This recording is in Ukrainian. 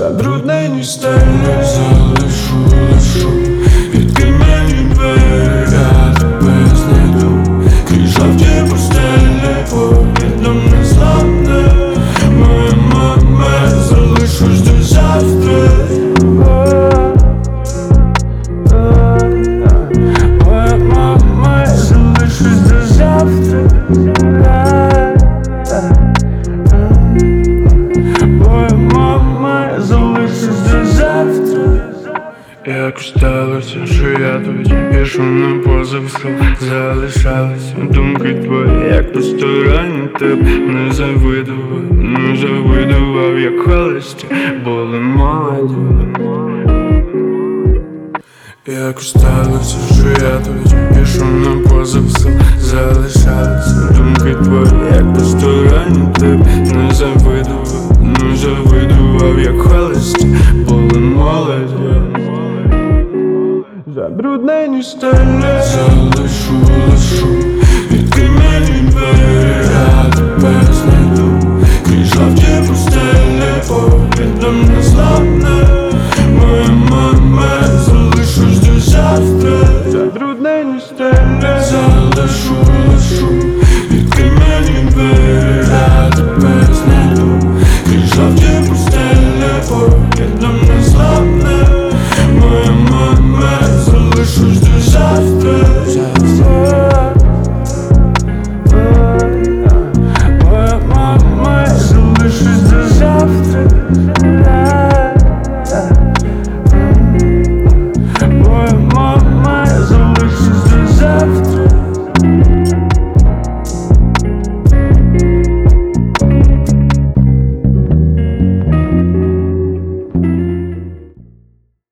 забруднені стелі залишу, відкрий мені двері, я тебе знайду. Крізь жовті пустелі повідом незламне. Моє залишусь до завтра. Залишусь до завтра. Залишусь до завтра. Як сталося, що я тоді пішов на позов слов. Залишалися думки твої, як посторонні тебе. Не завидував, як холості були молоді. Як сталося, що я тоді пішов на позов слов. Залишалися думки твої, як посторонні тебе. Не завидував, як холості були молоді. Забруднені стелі залишу, відкрий мені двері, я тебе